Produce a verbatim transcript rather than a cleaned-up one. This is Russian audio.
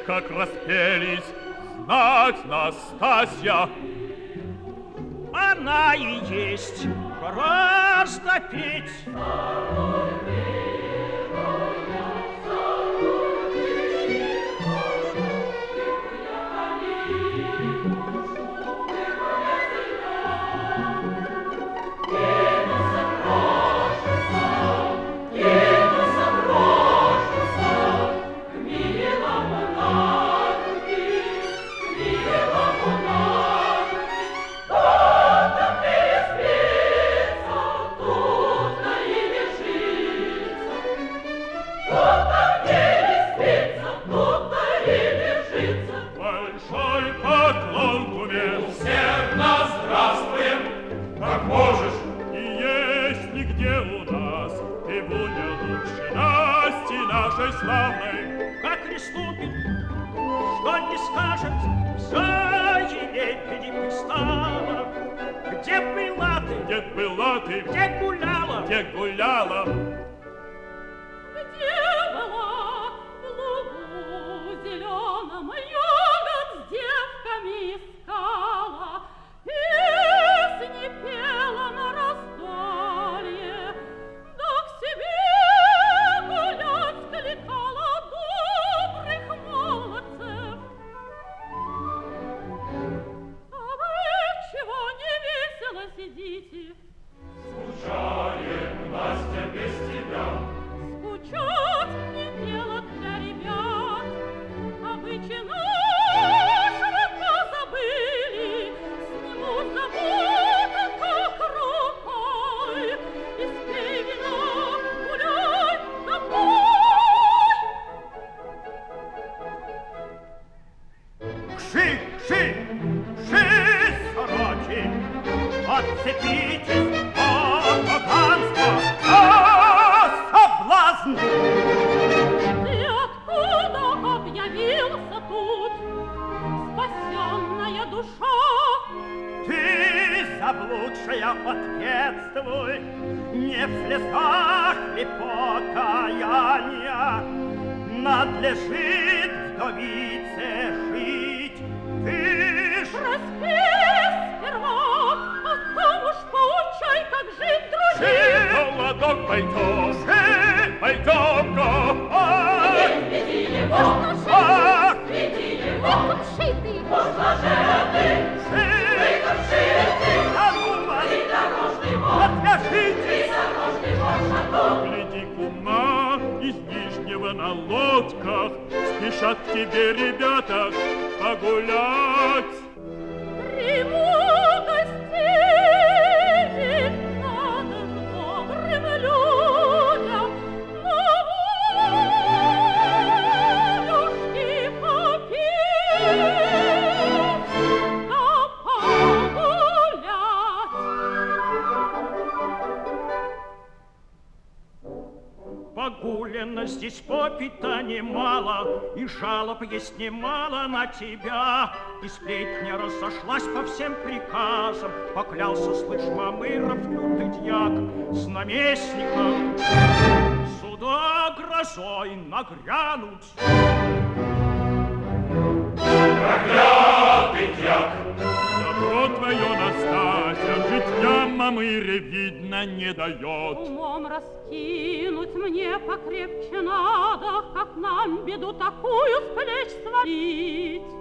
как распелись, знать, Настасья. Она и есть, гораздо петь. Славной. Как приступит, что не скажет, все ей не пристало. Где была ты? Где была ты? Где гуляла? Где гуляла? Где была в лугу зеленом ягод с девками искала, песни пела на раздолье, да к себе кликала добрых молодцев. А вы чего не весело сидите? Скучаем, Настя, без тебя. Скучать не дело для ребят. Обычай наш вы позабыли, сниму заботу как рукой. Испей вина, гуляй, напой. Ши, ши, ши, сороки, отцепитесь от поганства, а, соблазн! Ты откуда объявился тут, спасенная душа? Ты, заблудшая, ответствуй, не в слезах ли покаяния надлежит вдовице жить? Ты ж... Распей сперва, а там уж поучай, как жить другим. Холодок, пойдем, пойдем-ка. Ай! Веди его, Ах! веди его, шитый, Ши! А ну вас! Отвяжитесь! Гляди, кума, из Нижнего на лодках спешат к тебе ребята погулять. приму гостей, ведь надо ж добрым людям на волюшки попить, да погулять. Погулено здесь попита немало, и жалоб есть немало на тебя. И сплетня разошлась по всем приказам, поклялся, слышь, Мамыров, лютый дьяк, с наместником сюда грозой нагрянуть. Проклятый дьяк! Добро твое, Настасья, житья Мамыре, видно, не дает. Умом раскинуть мне покрепче надо, как нам беду такую с плеч свалить.